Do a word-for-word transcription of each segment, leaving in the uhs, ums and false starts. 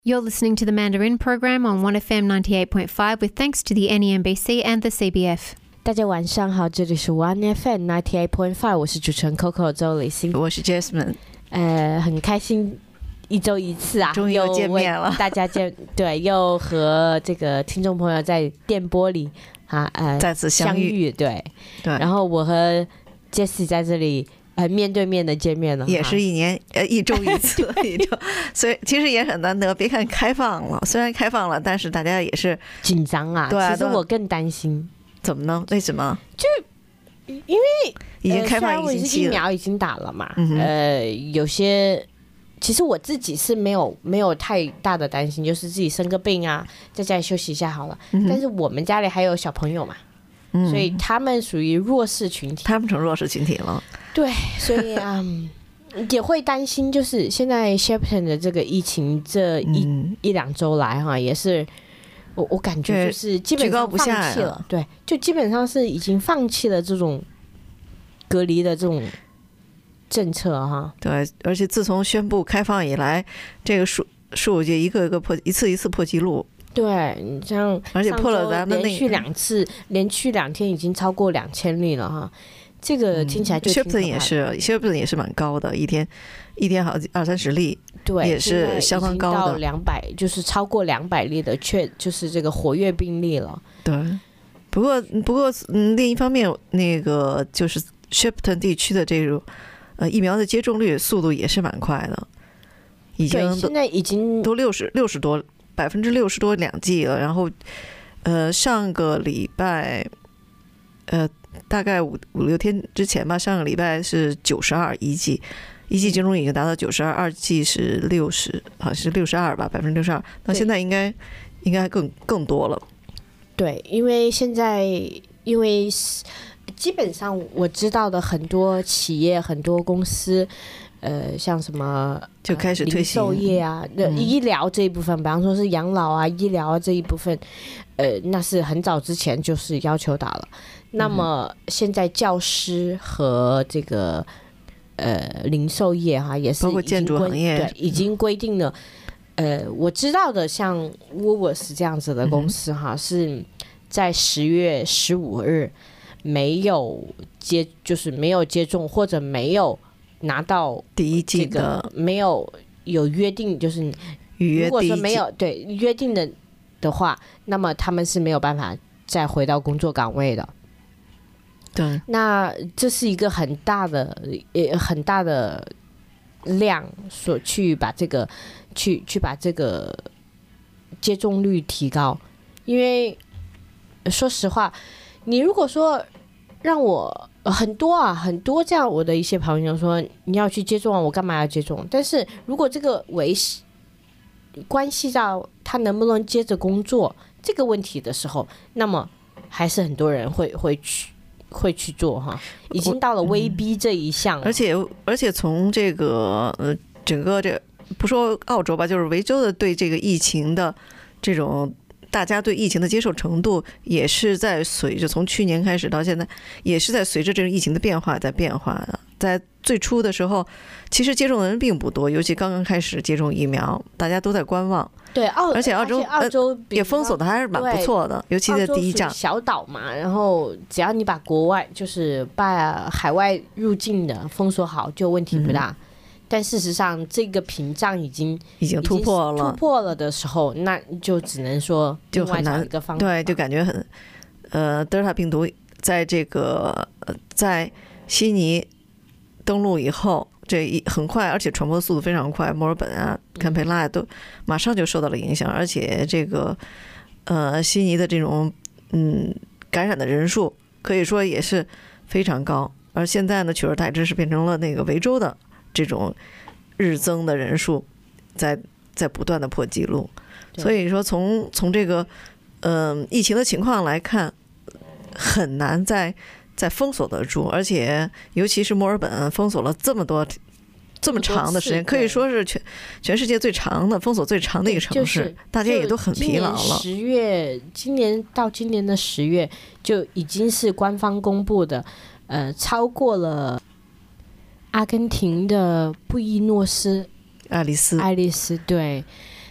You're listening to the Mandarin program on one F M ninety-eight point five with thanks to the N E M B C and the C B F. 大家晚上好，这里是 one F M ninety-eight point five， 我是主持人 Coco 周李欣， 我是 Jasmine。 呃，很开心一周一次啊， 终于又见面了， 大家见对，又和这个听众朋友在电波里啊，呃， 再次相遇， 相遇对对。 然后我和 Jessie 在这里。呃，面对面的见面了， 也是一年呃一周一次，一周，所以其实也很难得。别看开放了，虽然开放了，但是大家也是紧张啊。 对啊， 其实我更担心， 怎么呢？为什么？ 就因为已经开放一星期了，疫苗已经打了嘛。 嗯、 呃，有些其实我自己是没有没有太大的担心，就是自己生个病啊，在家里休息一下好了。嗯、但是我们家里还有小朋友嘛。嗯、所以他们属于弱势群体， 他们成弱势群体了。 对，所以啊、嗯，也会担心，就是现在 Shepton 的这个疫情这一、嗯、一两周来哈，也是我我感觉就是基本上放弃了，对，就基本上是已经放弃了这种隔离的这种政策哈。 对，而且自从宣布开放以来，这个数数据一个一个破，一次一次破纪录。 对，你像而且破了咱们连续两次，连续两天已经超过两千例了哈。这个听起来就挺可怕的。 Shepton 也是 ，Shepton 也是蛮高的，一天一天好二三十例， 对， 也是相当高的， 到两百就是超过两百例的确就是这个活跃病例了。 对，不过不过嗯，另一方面，那个就是 Shepton 地区的这种呃疫苗的接种率速度也是蛮快的，已经现在已经都六十六十多。百分之六十多两剂了，然后，呃，上个礼拜，呃，大概五五六天之前吧，上个礼拜是九十二一剂，一剂接种已经达到九十二，二剂是六十，好像是六十二吧，百分之六十二。那现在应该应该更更多了。 对，因为现在因为基本上我知道的很多企业、很多公司。呃，像什么就开始推行零售业啊，嗯、医疗这一部分，比方说是养老啊、医疗啊这一部分，呃，那是很早之前就是要求打了。那么现在教师和这个呃零售业哈、啊，也是包括建筑行业， 对，已经规定了。呃，我知道的，像 Woolworths 这样子的公司哈、啊，嗯、是在十月十五日没有接，就是没有接种或者没有。拿到第一季的没有有约定，就是预约。 如果说没有对约定的的话，那么他们是没有办法再回到工作岗位的。 对， 那这是一个很大的、呃很大的量，所去把这个去去把这个接种率提高。因为说实话，你如果说让我。呃、很多啊，很多这样，我的一些朋友说你要去接种啊，我干嘛要接种？但是如果这个维系关系到他能不能接着工作这个问题的时候，那么还是很多人会会去会去做哈，已经到了威逼这一项了。 而且而且从这个呃整个这不说澳洲吧，就是维州的对这个疫情的这种。大家对疫情的接受程度也是在随着从去年开始到现在，也是在随着这个疫情的变化在变化的。在最初的时候，其实接种的人并不多，尤其刚刚开始接种疫苗，大家都在观望。 对，澳而且澳洲澳洲、呃、 也封锁的还是蛮不错的，尤其在第一站小岛嘛，然后只要你把国外就是把海外入境的封锁好，就问题不大。嗯，但事实上，这个屏障已经已经突破了， 突破了的时候，那就只能说就很难一个方法， 对，就感觉很，呃，德尔塔病毒在这个呃在悉尼登陆以后，这一很快，而且传播速度非常快，墨尔本啊、堪培拉都马上就受到了影响，而且这个呃悉尼的这种嗯感染的人数可以说也是非常高，而现在呢，取而代之是变成了那个维州的。这种日增的人数在在不断的破纪录，所以说从从这个嗯、呃、疫情的情况来看，很难再再封锁得住，而且尤其是墨尔本封锁了这么多这么长的时间，可以说是全全世界最长的封锁最长的一个城市，就是、大家也都很疲劳了。 十月今年到今年的十月就已经是官方公布的，呃，超过了。阿根廷的布宜诺斯爱丽丝， 爱丽丝对，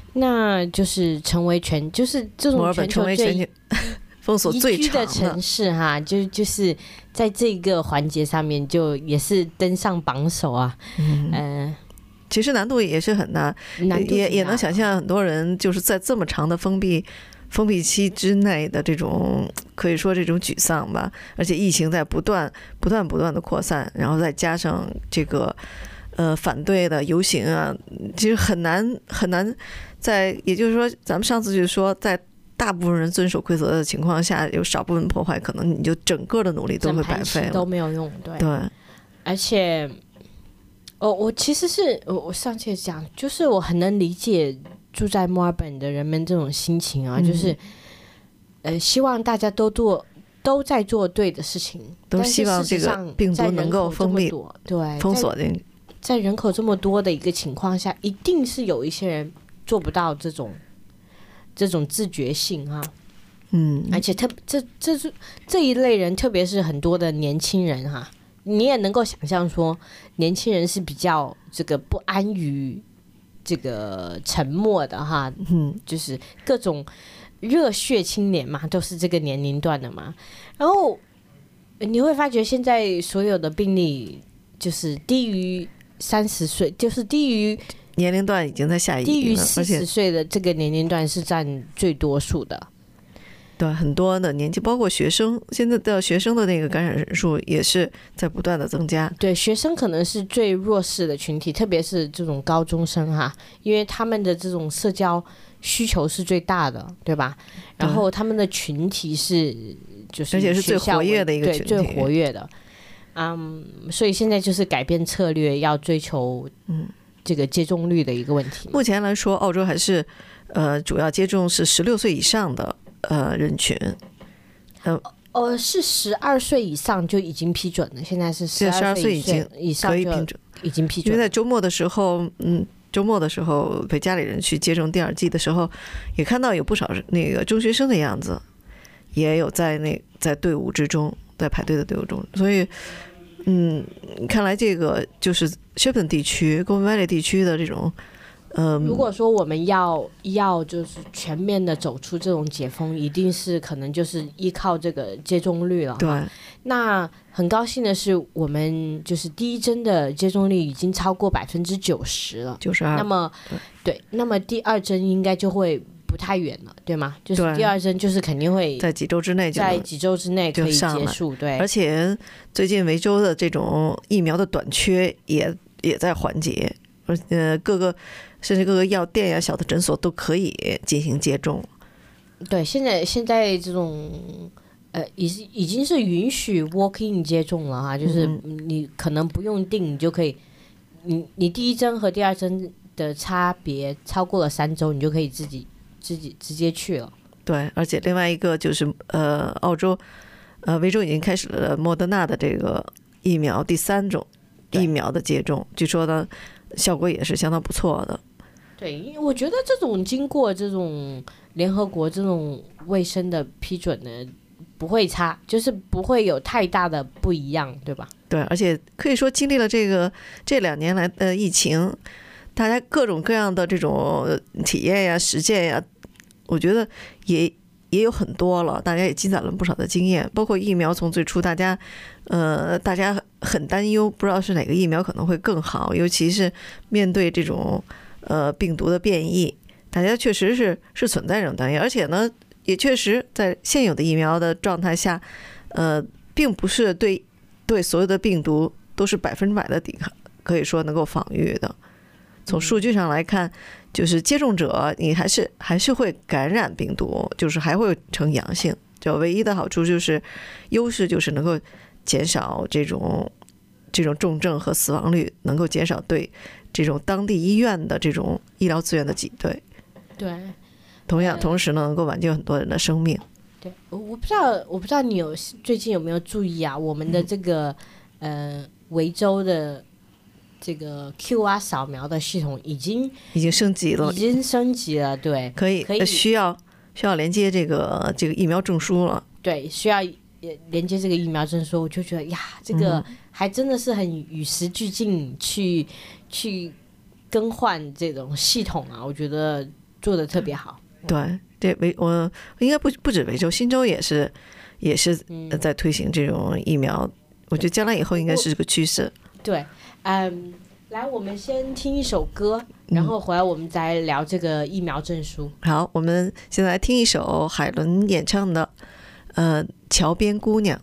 那就是成为全就是这种全球最封锁最长的城市哈，就就是在这个环节上面就也是登上榜首啊。嗯，呃、 其实难度也是很大， 难度也也能想象很多人就是在这么长的封闭封闭期之内的这种可以说这种沮丧吧，而且疫情在不断不断不断的扩散，然后再加上这个呃反对的游行啊，其实很难很难在，也就是说咱们上次就说在大部分人遵守规则的情况下，有少部分破坏，可能你就整个的努力都会白费了， 都没有用。对， 对， 而且，哦，我其实是我我上次讲，就是我很能理解住在墨尔本的人们这种心情啊，嗯、就是，呃，希望大家都做都在做对的事情， 都希望这个病毒能够封闭， 对， 封锁的。 在人口这么多的一个情况下，一定是有一些人做不到这种。这种自觉性啊， 嗯， 而且特这这是这一类人，特别是很多的年轻人哈、啊，你也能够想象说，年轻人是比较这个不安于这个沉默的哈，嗯，就是各种热血青年嘛，都是这个年龄段的嘛。然后你会发觉，现在所有的病例就是低于三十岁，就是低于。 年龄段已经在下移了， 低于四十岁的这个年龄段是占最多数的。 对，很多的年纪，包括学生，现在的学生的那个感染人数也是在不断的增加。 对，学生可能是最弱势的群体，特别是这种高中生哈，因为他们的这种社交需求是最大的，对吧？然后他们的群体是就是而且是最活跃的一个群体， 对，最活跃的。嗯，所以现在就是改变策略，要追求嗯。这个接种率的一个问题。 目前来说，澳洲还是呃主要接种是十六岁以上的呃人群， 呃呃是十二岁以上就已经批准了，现在是十二岁已经以上可以批准， 已经批准。 因为在周末的时候，嗯，周末的时候陪家里人去接种第二剂的时候，也看到有不少那个中学生的样子，也有在那在队伍之中，在排队的队伍中，所以。嗯，看来这个就是 Shepparton 地区、Goulburn Valley 地区的这种，嗯、呃， 如果说我们要要就是全面的走出这种解封，一定是可能就是依靠这个接种率了。 对， 那很高兴的是，我们就是第一针的接种率已经超过百分之九十了， 九十二。 那么对，对，那么第二针应该就会。不太远了，对吗？就是第二针，就是肯定会在几周之内就在几周之内可以结束。对， 而且最近维州的这种疫苗的短缺也也在缓解，而呃各个甚至各个药店呀、小的诊所都可以进行接种。 对，现在现在这种呃已已经是允许 walk-in 接种了哈，就是你可能不用订，你就可以，你你第一针和第二针的差别超过了三周，你就可以自己。自己直接去了， 对，而且另外一个就是呃，澳洲呃，维州已经开始了莫德纳的这个疫苗第三种疫苗的接种，据说呢效果也是相当不错的。 对，因为我觉得这种经过这种联合国这种卫生的批准呢，不会差，就是不会有太大的不一样，对吧？ 对，而且可以说经历了这个这两年来的疫情。大家各种各样的这种体验呀、实践呀，我觉得也也有很多了，大家也积攒了不少的经验。包括疫苗，从最初大家，呃，大家很担忧，不知道是哪个疫苗可能会更好，尤其是面对这种呃病毒的变异，大家确实是是存在这种担忧，而且呢，也确实在现有的疫苗的状态下，呃，并不是对对所有的病毒都是百分之百的抵抗，可以说能够防御的。从数据上来看，就是接种者你还是还是会感染病毒，就是还会呈阳性。就唯一的好处就是优势就是能够减少这种这种重症和死亡率，能够减少对这种当地医院的这种医疗资源的挤兑。 对， 同样同时呢，能够挽救很多人的生命。 对，我不知道我不知道你有最近有没有注意啊？我们的这个、嗯、呃维州的。这个 Q R 扫描的系统已经已经升级了， 已经升级了，对， 可以可以需要需要连接这个这个疫苗证书了， 对，需要连接这个疫苗证书，我就觉得呀，这个还真的是很与时俱进去去更换这种系统啊，我觉得做的特别好。 对，这维我应该不不止维州，新州也是也是在推行这种疫苗，嗯、我觉得将来以后应该是个趋势。 对，嗯，来，我们先听一首歌，然后回来我们再聊这个疫苗证书。 嗯、好，我们现在来听一首海伦演唱的，呃，《桥边姑娘》。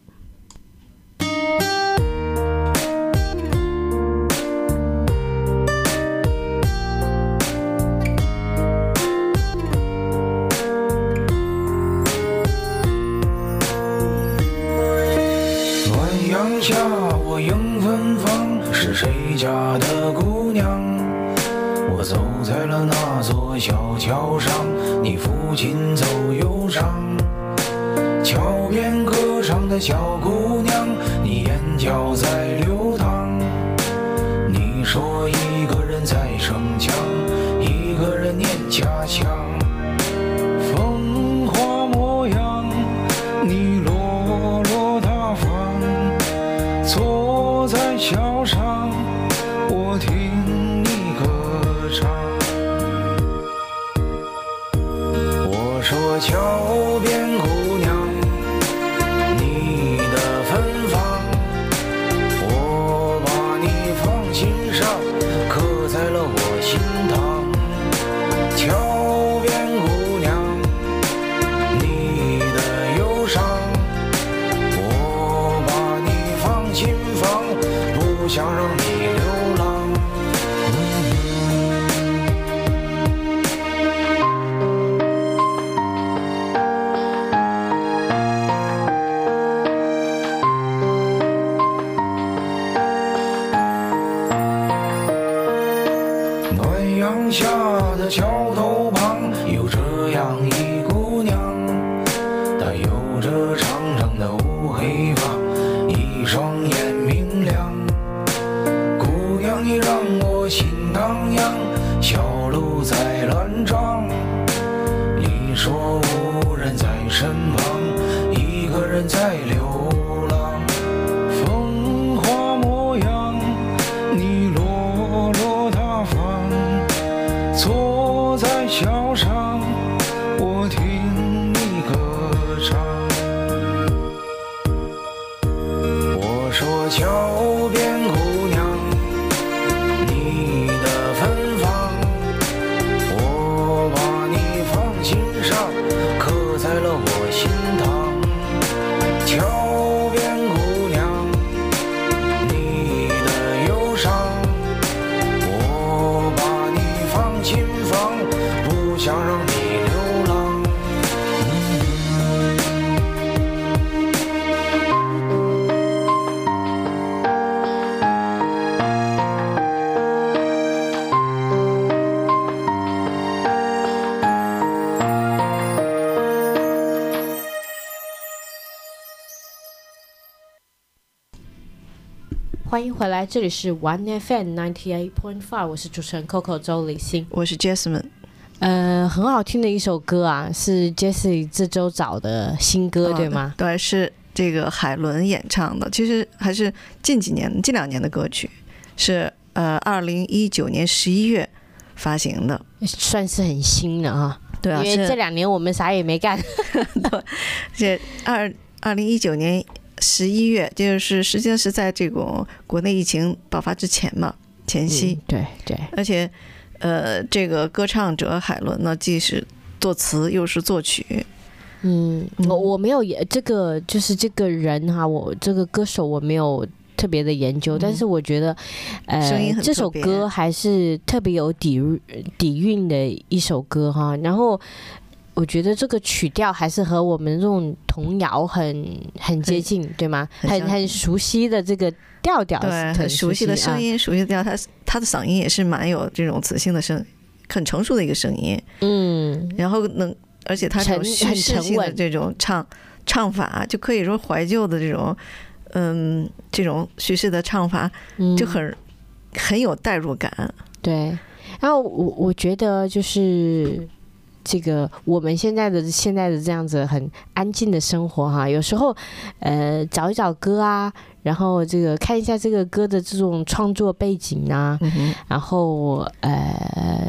下我迎芬芳，是谁家的姑娘？我走在了那座小桥上，你父亲走忧伤。桥边歌唱的小姑娘，你眼角在流淌。你说一个人在逞强，一个人念家乡。风华模样，你落落大方。坐在桥上，我听你歌唱。我说桥边姑娘，你的芬芳，我把你放心上，刻在了我心膛。桥边姑娘，你的忧伤，我把你放心房，不想让你流浪。暖阳下的桥头旁，有这样一姑娘，她有着长长的乌黑发，一双眼明亮。姑娘你让我心荡漾，小鹿在乱撞。你说无人在身旁，一个人在流浪。风华模样，你落落大方。坐在桥上，我听你歌唱。我说桥边姑娘，你的芬芳，我把你放心上，刻在了我心膛。桥边姑娘，你的忧伤，我把你放心房，不想让你流浪。 欢迎回来，这里是 One F M ninety eight point five， 我是主持人 Coco 周李欣， 我是 Jasmine。 呃，很好听的一首歌啊，是 Jessie 这周找的新歌，哦、对吗？ 对，是这个海伦演唱的，其实还是近几年、近两年的歌曲，是呃二零一九年十一月发行的， 算是很新的啊。 对啊， 因为这两年我们啥也没干。 对，这二二零一九年。十一月，就是实际上是在这种国内疫情爆发之前嘛，前夕。 嗯、对对， 而且，呃，这个歌唱者海伦呢，既是作词又是作曲。 嗯，我我没有这个，就是这个人哈，我这个歌手我没有特别的研究，嗯、但是我觉得，呃，这首歌还是特别有底底蕴的一首歌哈，然后。我觉得这个曲调还是和我们这种童谣很很接近，对吗？很很熟悉的这个调调， 对，很熟悉的声音，啊、熟悉的调，他他的嗓音也是蛮有这种磁性的声，很成熟的一个声音， 嗯， 然后能，而且他这种叙事性的这种唱唱法，就可以说怀旧的这种，嗯，这种叙事的唱法，就很、嗯、很有代入感。 对，然后我我觉得就是。这个我们现在的现在的这样子很安静的生活哈，有时候呃找一找歌啊，然后这个看一下这个歌的这种创作背景啊，嗯、然后呃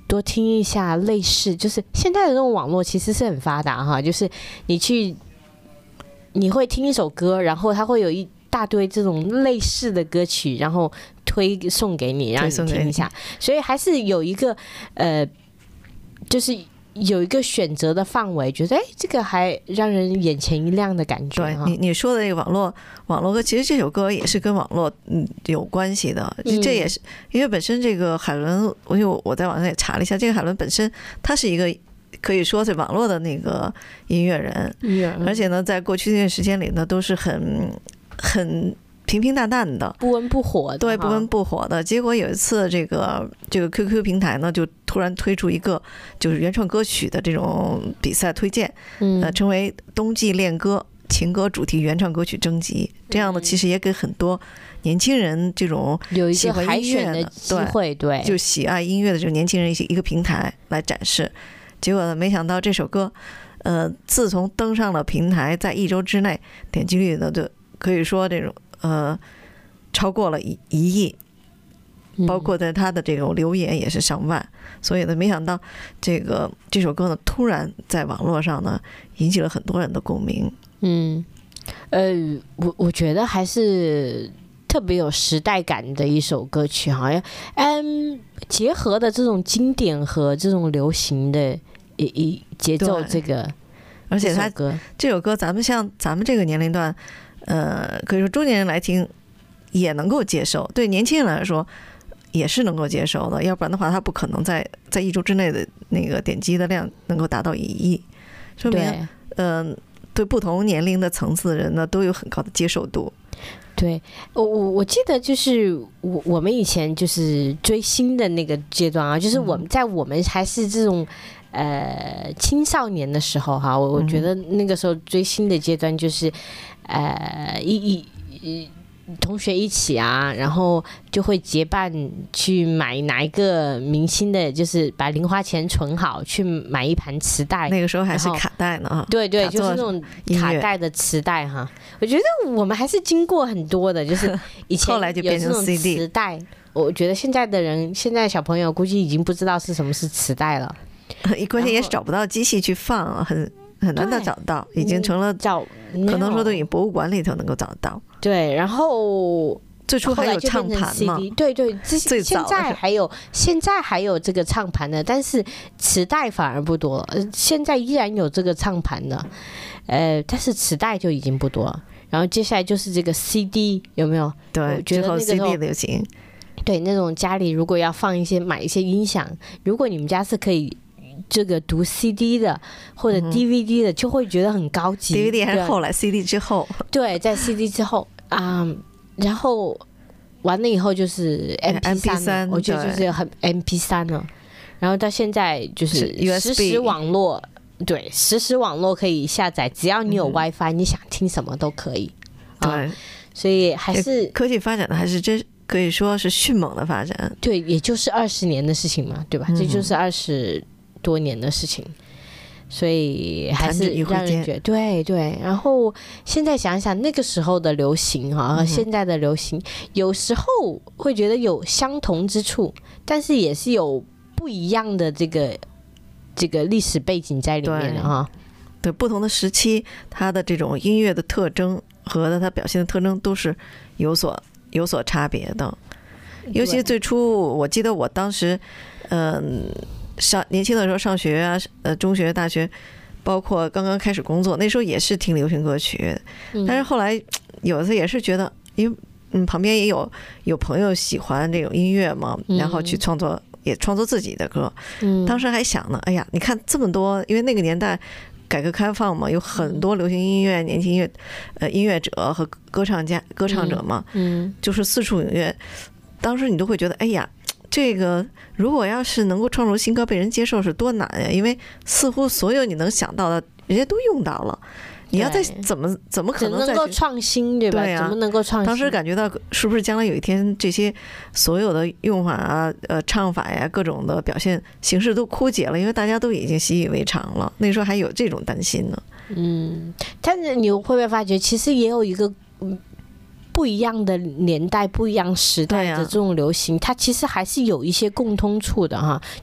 多听一下类似，就是现在的这种网络其实是很发达哈，就是你去你会听一首歌，然后它会有一大堆这种类似的歌曲，然后推送给你，让你听一下，所以还是有一个呃，就是有一个选择的范围，觉得哎，这个还让人眼前一亮的感觉。 对你你说的这个网络网络歌，其实这首歌也是跟网络嗯有关系的。嗯、这也是因为本身这个海伦，因为我在网上也查了一下，这个海伦本身他是一个可以说是网络的那个音乐人，嗯、而且呢，在过去这段时间里呢，都是很很。平平淡淡的， 不温不火的， 对，不温不火的。结果有一次，这个这个 Q Q 平台呢，就突然推出一个就是原创歌曲的这种比赛推荐，嗯，呃，称为冬季恋歌情歌主题原创歌曲征集。这样呢，其实也给很多年轻人这种有一个海选的机会，对， 就喜爱音乐的这种年轻人一个平台来展示。结果呢，没想到这首歌，呃，自从登上了平台，在一周之内点击率呢，就可以说这种。呃，超过了一一亿，包括在他的这种留言也是上万，嗯、所以呢，没想到这个这首歌呢，突然在网络上呢，引起了很多人的共鸣。 嗯，呃，我我觉得还是特别有时代感的一首歌曲，好像嗯，结合的这种经典和这种流行的一一节奏，这个， 而且他这首歌，咱们像咱们这个年龄段。呃，可以说中年人来听也能够接受，对年轻人来说也是能够接受的，要不然的话，他不可能在在一周之内的那个点击的量能够达到一亿，说明嗯、呃，对不同年龄的层次的人呢都有很高的接受度。 对，我我我记得就是我我们以前就是追星的那个阶段啊，就是我们在我们还是这种。呃，青少年的时候哈，我我觉得那个时候追星的阶段就是，呃，一一同学一起啊，然后就会结伴去买哪一个明星的，就是把零花钱存好，去买一盘磁带。 那个时候还是卡带呢， 对对，就是那种卡带的磁带哈。我觉得我们还是经过很多的，就是以前后来就变成 C D 磁带。我觉得现在的人，现在小朋友估计已经不知道是什么是磁带了。 关键也找不到机器去放，很很难的找到，已经成了找， 可能说都以博物馆里头能够找到。 对，然后最初还有唱盘嘛？ 对对，最现在还有现在还有这个唱盘的，但是磁带反而不多了。现在依然有这个唱盘的，呃，但是磁带就已经不多了。然后接下来就是这个 C D， 有没有？ 对，之后 C D 流行。 对，那种家里如果要放一些买一些音响，如果你们家是可以。这个读 C D 的或者 D V D 的，就会觉得很高级。 D V D 还是后来 C D 之后， 对，在 C D 之后啊、嗯，然后完了以后就是 M P 三，我觉得就是很 M P 三了。然后到现在就是实时网络，对，实时网络可以下载，只要你有 WiFi，、嗯、你想听什么都可以。 对， 啊、所以还是科技发展的还是真可以说是迅猛的发展。 对，也就是二十年的事情嘛，对吧？嗯、这就是二十。多年的事情，所以还是让人觉得对对。然后现在想想那个时候的流行哈、啊，和现在的流行、嗯、有时候会觉得有相同之处，但是也是有不一样的这个这个历史背景在里面的哈。 对，不同的时期，它的这种音乐的特征和它表现的特征都是有所有所差别的。尤其最初，我记得我当时，嗯、呃。上年轻的时候上学啊，呃，中学、大学，包括刚刚开始工作，那时候也是听流行歌曲，但是后来有的也是觉得，因为嗯旁边也有有朋友喜欢这种音乐嘛，然后去创作，也创作自己的歌。当时还想呢，哎呀，你看这么多，因为那个年代改革开放嘛，有很多流行音乐、年轻音乐呃音乐者和歌唱家、歌唱者嘛，嗯，就是四处踊跃。当时你都会觉得，哎呀。这个如果要是能够创作新歌被人接受是多难呀！因为似乎所有你能想到的，人家都用到了。你要再怎么怎么可能再能够创新，对吧？ 对啊， 怎么能够创新？ 当时感觉到是不是将来有一天这些所有的用法啊、呃唱法呀、各种的表现形式都枯竭了，因为大家都已经习以为常了。那时候还有这种担心呢。 嗯，但是你会不会发觉，其实也有一个不一样的年代、不一样时代的这种流行，啊、它其实还是有一些共通处的哈。就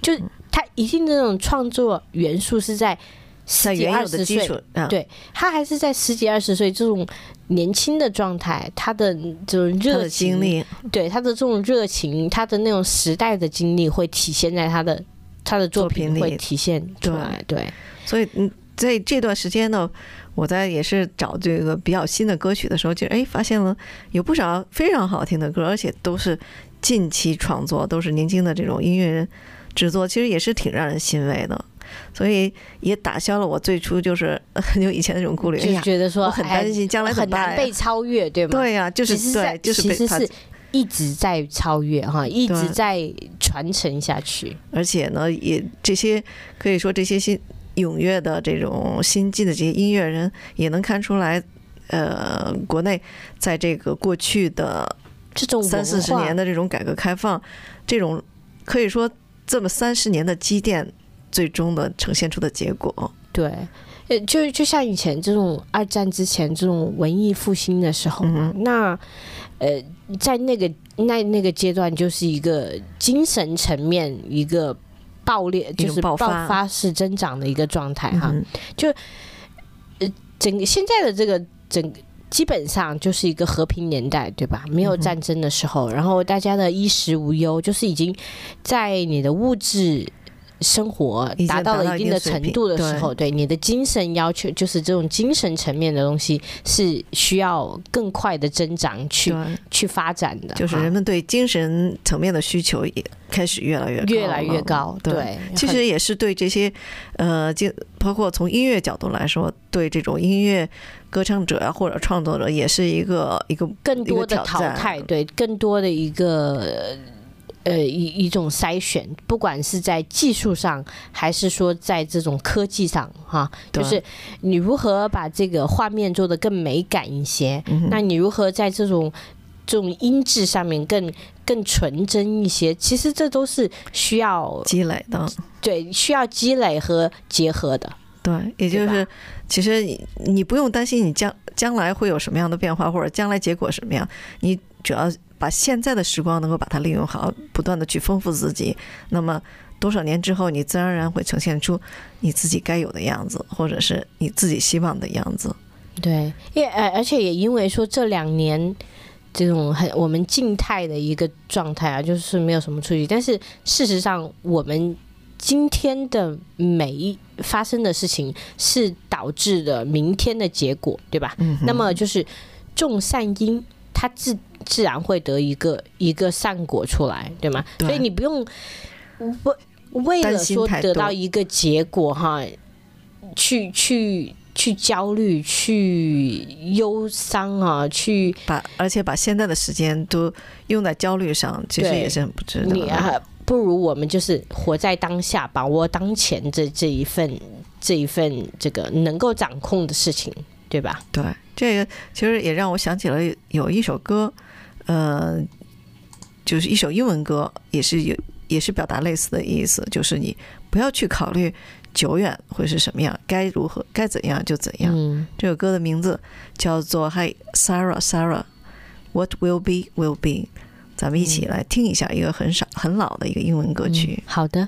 他一定这种创作元素是在十几二十岁， 嗯、 对，他还是在十几二十岁这种年轻的状态，他的这种热情经历， 对他的这种热情，他的那种时代的经历会体现在他的他的作品会体现出来，对，对所以嗯，在这段时间呢，我在也是找这个比较新的歌曲的时候，就哎发现了有不少非常好听的歌，而且都是近期创作，都是年轻的这种音乐人制作，其实也是挺让人欣慰的。所以也打消了我最初就是很久以前那种顾虑， 就觉得说我很担心将来很难被超越，对吗？ 对呀、啊，就是对，就是其实是一直在超越哈，一直在传承下去。 而且呢，也这些可以说这些新踊跃的这种新进的这些音乐人，也能看出来，呃，国内在这个过去的这种三四十年的这种改革开放，这种可以说这么三十年的积淀，最终的呈现出的结果。 对，呃，就就像以前这种二战之前这种文艺复兴的时候嘛，嗯、那呃，在那个那那个阶段，就是一个精神层面一个爆裂，就是爆发式增长的一个状态哈。嗯、就呃，整个现在的这个整个基本上就是一个和平年代，对吧？没有战争的时候，嗯、然后大家的衣食无忧，就是已经在你的物质生活达到了一定的程度的时候，对你的精神要求，就是这种精神层面的东西是需要更快的增长去去发展的， 就是人们对精神层面的需求也开始越来越高越来越高。对， 对其实也是对这些呃，包括从音乐角度来说，对这种音乐歌唱者啊或者创作者也是一个一个更多的淘汰，对，更多的一个。呃，一一种筛选，不管是在技术上，还是说在这种科技上，哈，就是你如何把这个画面做得更美感一些，嗯、那你如何在这种这种音质上面更更纯真一些？其实这都是需要积累的， 对，需要积累和结合的。 对，也就是其实你你不用担心你将将来会有什么样的变化，或者将来结果什么样，你主要把现在的时光能够把它利用好，不断的去丰富自己，那么多少年之后你自然而然会呈现出你自己该有的样子，或者是你自己希望的样子。 对，也而且也因为说这两年这种很我们静态的一个状态啊，就是没有什么出去，但是事实上我们今天的每一发生的事情是导致的明天的结果，对吧？嗯、那么就是种善因，它自自然会得一个一个善果出来，对吗？对，所以你不用为了说得到一个结果哈，去去去焦虑、去忧伤啊，去把而且把现在的时间都用在焦虑上，其实也是很不值得的。 你啊，不如我们就是活在当下，把握当前这这一份这一份这个能够掌控的事情，对吧？ 对，这个其实也让我想起了有一首歌，呃，就是一首英文歌，也是有也是表达类似的意思，就是你不要去考虑久远会是什么样，该如何该怎样就怎样。嗯、这首歌的名字叫做 Hey Sarah Sarah What Will Be Will Be。咱们一起来听一下一个很少很老的一个英文歌曲。 嗯、好的。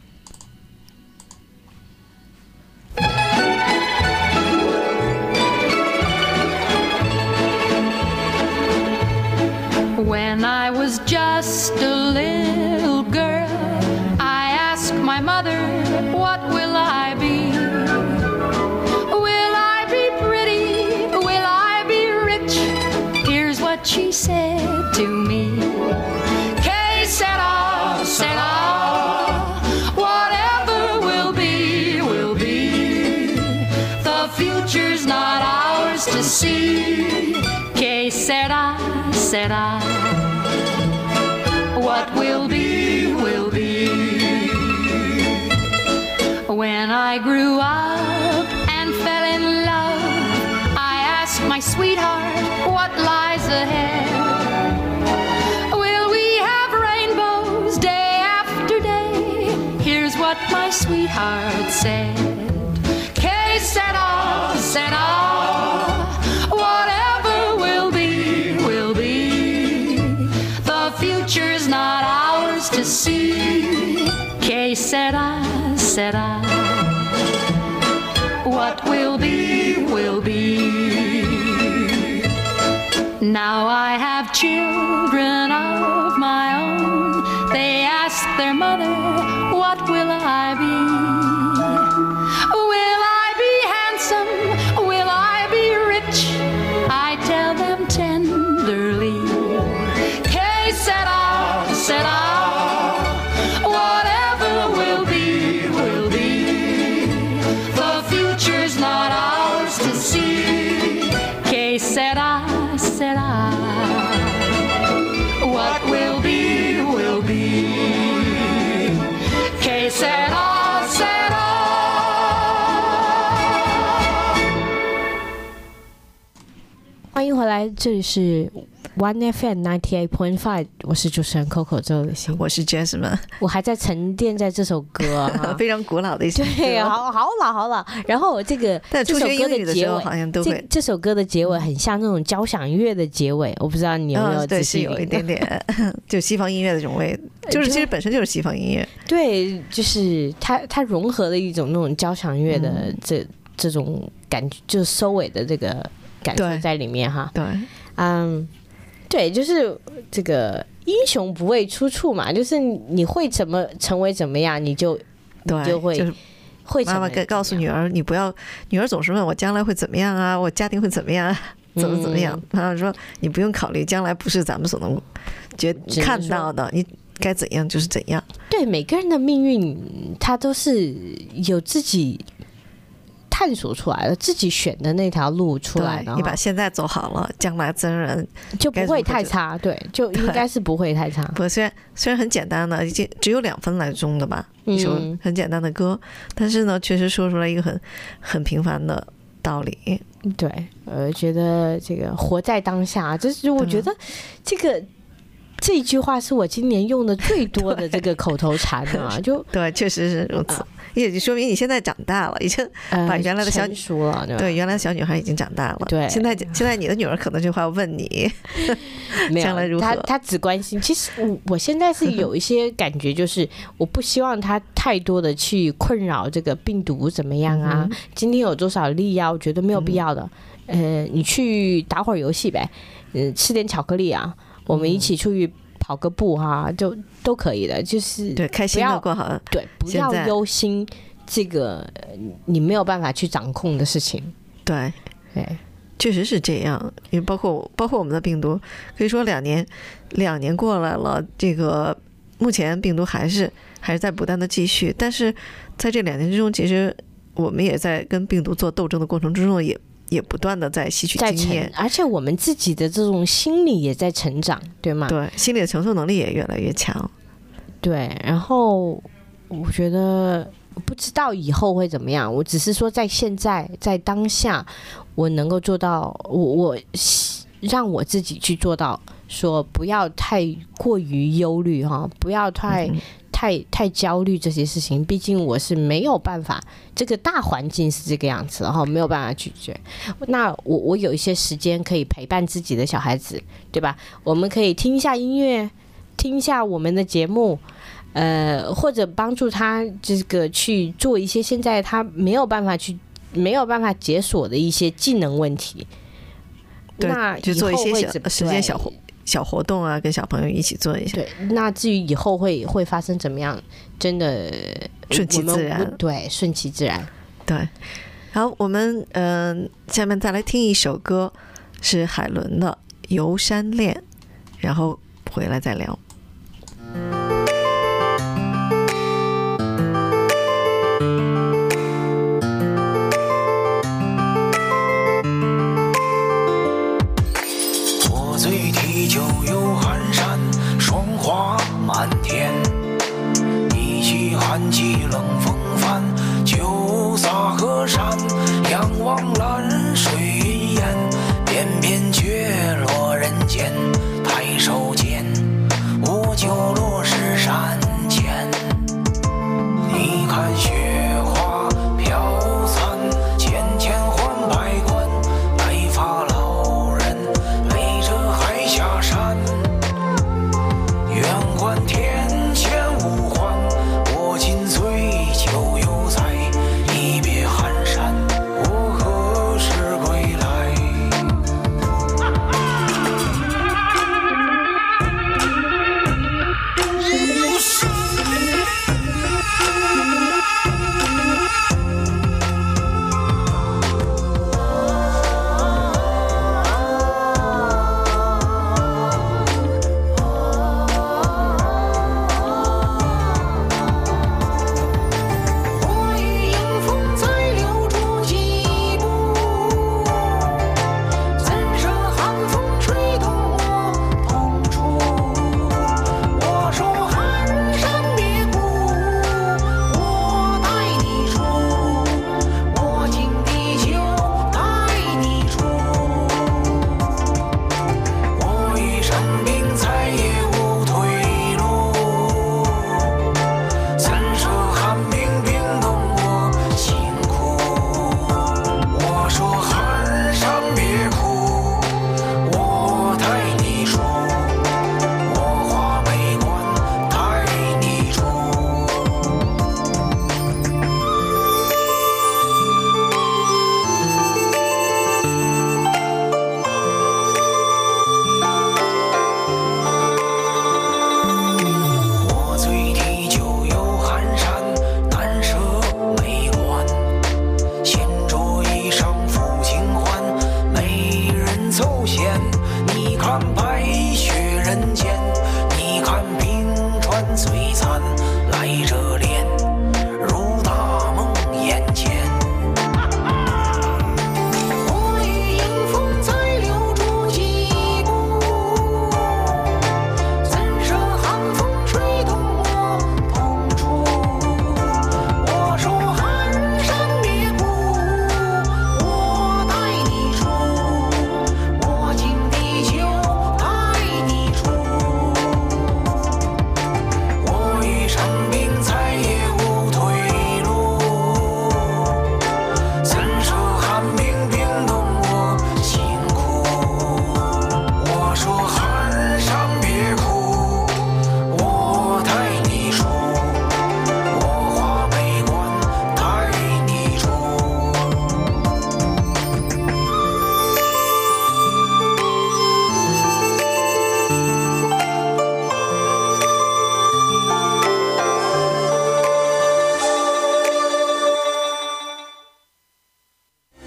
When I was just a little girl, I asked my mother, what will I be? Will I be pretty? Will I be rich? Here's what she said to me. Que sera, sera. Whatever will be, will be. The future's not ours to see. Que sera, sera. What will be, will be. When I grew up and fell in love, I asked my sweetheart what lies ahead. Will we have rainbows day after day? Here's what my sweetheart said. Que sera, sera. Whatever will be, will be. The future's not ours to see. Que Que sera, sera. What will be, will be. Now I have children of my own. They ask their mother, what will I be? Will I be handsome? Will I be rich? I tell them tenderly. Que sera, sera. Whatever will be, will be. The future's not ours to see. Que sera, sera. What will be, will be. Que sera, sera. 欢迎回来，这里是 One F M ninety eight point five， 我是主持人 Coco 周立新， 我是 Jasmine， 我还在沉淀在这首歌、啊， 非常古老的一首歌， 对，好好老好老。然后我这个在初学英语的时候好好像都会这，这首歌的结尾很像那种交响乐的结尾，我不知道你有没有、 嗯、对，是有一点点就西方音乐的这种味，就是其实本身就是西方音乐， 对，就是它它融合了一种那种交响乐的这、嗯、这种感觉，就是收尾的这个感觉在里面哈， 对， 嗯。对，就是这个英雄不畏出处嘛，就是你会怎么成为怎么样，你就对你就会、 就是、 会妈妈告诉女儿，你不要，女儿总是问我将来会怎么样啊，我家庭会怎么样，怎么怎么样。妈妈说你不用考虑将来不是咱们所能觉看到的，你该怎样就是怎样。 对，每个人的命运，他都是有自己探索出来的，自己选的那条路出来的。 你把现在走好了，将来自然就不会太差。对，就应该是不会太差。 不，虽然虽然很简单的，只有两分来钟的吧，一首很简单的歌，嗯、但是呢，确实说出来一个很很平凡的道理。 对，呃，觉得这个活在当下，就是我觉得这个。这一句话是我今年用的最多的这个口头禅啊，就对，确实是如此，也就说明你现在长大了，已经把原来的小女、呃、 熟了，对， 对，原来的小女孩已经长大了， 对， 现在现在你的女儿可能就会问你，将来如何？ 她她只关心，其实我我现在是有一些感觉，就是我不希望她太多的去困扰这个病毒怎么样啊，嗯、今天有多少例啊？我觉得没有必要的，嗯、呃，你去打会儿游戏呗，嗯、呃，吃点巧克力啊。我们一起出去跑个步哈、啊，就都可以的，就是对开心的过好。 对，不要忧心这个你没有办法去掌控的事情。 对， 对， 确实是这样。因为包括包括我们的病毒，可以说两年两年过来了，这个目前病毒还是还是在不断的继续，但是在这两年之中，其实我们也在跟病毒做斗争的过程之中也。也不断的在吸取经验， 而且我们自己的这种心理也在成长，对吗？ 对，心理的承受能力也越来越强。 对，然后我觉得不知道以后会怎么样，我只是说在现在，在当下，我能够做到，我我让我自己去做到，说不要太过于忧虑哈，不要太。嗯太太焦虑这些事情，毕竟我是没有办法，这个大环境是这个样子，然后没有办法拒绝。那我我有一些时间可以陪伴自己的小孩子，对吧？我们可以听一下音乐，听一下我们的节目，呃，或者帮助他这个去做一些现在他没有办法去、没有办法解锁的一些技能问题。 对， 那就做一些小时间小活。小活动啊，跟小朋友一起做一下。 对，那至于以后会会发生怎么样，真的顺其自然。 对，顺其自然。 对。好，我们嗯、呃，下面再来听一首歌，是海伦的《游山恋》，然后回来再聊。 就有寒山，霜花满天，一起寒气冷风帆，就洒河山，仰望蓝水云烟，翩翩却落人间。抬手间，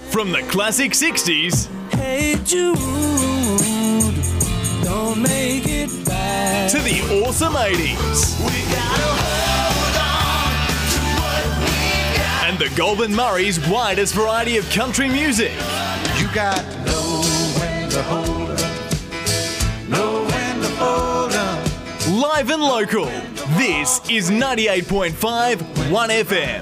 From the classic sixties Hey Jude, don't make it bad. to the awesome eighties. We gotta hold on to what we got. And the Goulburn Murray's widest variety of country music. You got to know when to hold up, know when to fold up. Live and local. This is ninety-eight point five one F M.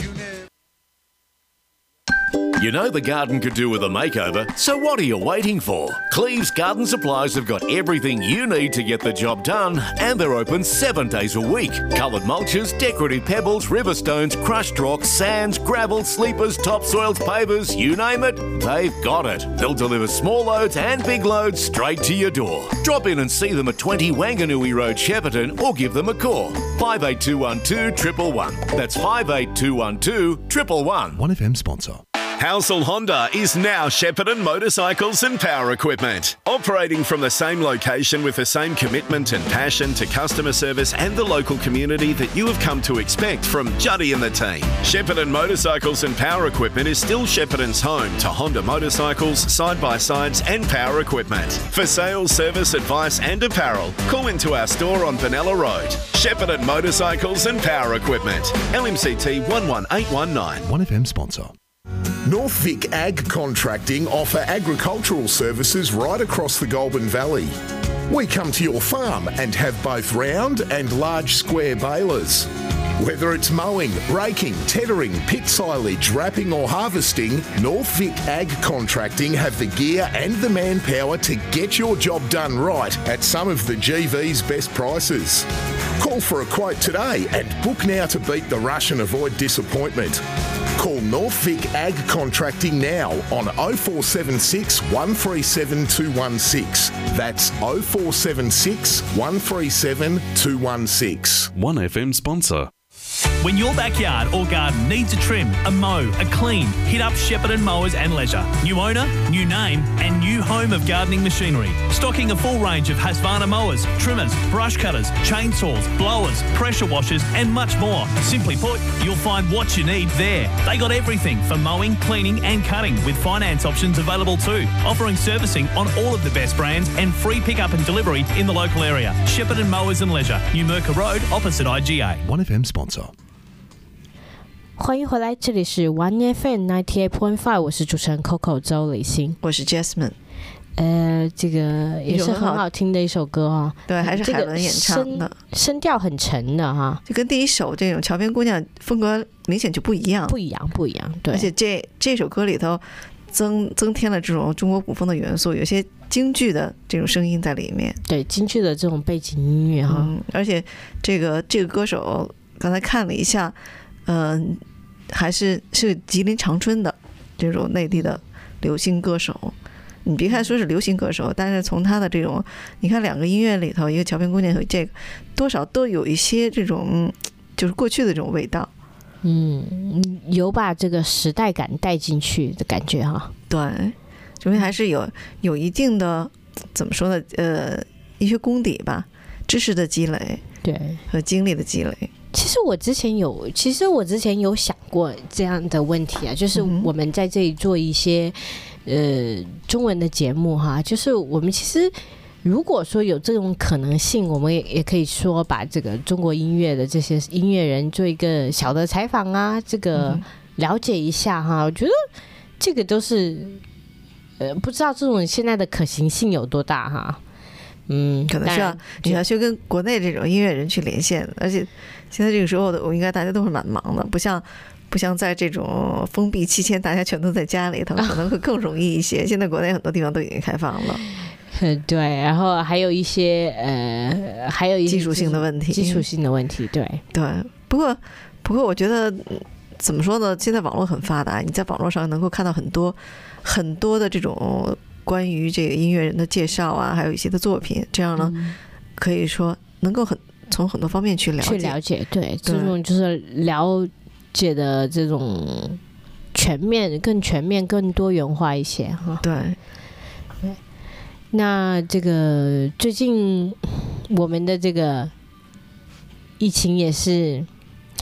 You know the garden could do with a makeover, so what are you waiting for? Cleves Garden Supplies have got everything you need to get the job done, and they're open seven days a week. Coloured mulches, decorative pebbles, river stones, crushed rocks, sands, gravel, sleepers, topsoils, pavers, you name it, they've got it. They'll deliver small loads and big loads straight to your door. Drop in and see them at twenty Wanganui Road, Shepparton, or give them a call. five eight two one two, one one one. That's five eight two one two, one one one. one F M sponsor. Housel Honda is now Shepparton Motorcycles and Power Equipment. Operating from the same location with the same commitment and passion to customer service and the local community that you have come to expect from Juddy and the team. Shepparton Motorcycles and Power Equipment is still Shepparton's home to Honda motorcycles, side-by-sides and power equipment. For sales, service, advice and apparel, call into our store on Vanilla Road. Shepparton Motorcycles and Power Equipment. L M C T one one eight one nine. one F M sponsor. North Vic Ag Contracting offer agricultural services right across the Goulburn Valley. We come to your farm and have both round and large square balers. Whether it's mowing, raking, tethering, pit silage, wrapping or harvesting, North Vic Ag Contracting have the gear and the manpower to get your job done right at some of the G V's best prices. Call for a quote today and book now to beat the rush and avoid disappointment. Call North Vic Ag Contracting now on oh four seven six, one three seven, two one six. That's oh four seven six, one three seven, two one six. one F M sponsor. When your backyard or garden needs a trim, a mow, a clean, hit up Shepparton Mowers and Leisure. New owner, new name, and new home of gardening machinery. Stocking a full range of Husqvarna mowers, trimmers, brush cutters, chainsaws, blowers, pressure washers, and much more. Simply put, you'll find what you need there. They got everything for mowing, cleaning, and cutting, with finance options available too. Offering servicing on all of the best brands and free pickup and delivery in the local area. Shepparton Mowers and Leisure, New Merker Road, opposite I G A. one F M sponsor. 欢迎回来，这里是 one F M ninety-eight point five， 我是主持人 Coco 周李欣， 我是 Jasmine。 呃，这个也是很好听的一首歌哈、哦， 对，还是海伦演唱的， 这个、声调很沉的哈， 就跟第一首这种桥边姑娘风格明显就不一样， 不一样，不一样。对， 而且这这首歌里头增增添了这种中国古风的元素，有些京剧的这种声音在里面， 对，京剧的这种背景音乐哈、 嗯，而且这个这个歌手刚才看了一下。嗯、呃，还是是吉林长春的这种内地的流行歌手。你别看说是流行歌手，但是从他的这种，你看两个音乐里头，一个桥边姑娘和这个，多少都有一些这种就是过去的这种味道。 嗯，有把这个时代感带进去的感觉哈。 对，因为还是有有一定的怎么说呢？呃，一些功底吧，知识的积累， 对， 和经历的积累。 其实我之前有，其实我之前有想过这样的问题啊，就是我们在这里做一些、嗯、呃中文的节目哈，就是我们其实如果说有这种可能性，我们也也可以说把这个中国音乐的这些音乐人做一个小的采访啊，这个了解一下哈。我觉得这个都是呃不知道这种现在的可行性有多大哈。嗯， 可能是要你要去跟国内这种音乐人去连线，而且现在这个时候的我应该大家都是蛮忙的，不像不像在这种封闭期间大家全都在家里头，可能会更容易一些。现在国内很多地方都已经开放了。 对，然后还有一些呃，还有一些技术性的问题， 技术性的问题，对对。不过不过我觉得怎么说呢？现在网络很发达，你在网络上能够看到很多很多的这种。关于这个音乐人的介绍啊，还有一些的作品，这样呢，嗯、可以说能够很从很多方面去了解， 去了解，对，这种就是了解的这种全面、更全面、更多元化一些哈。 对， 对。那这个最近我们的这个疫情也是，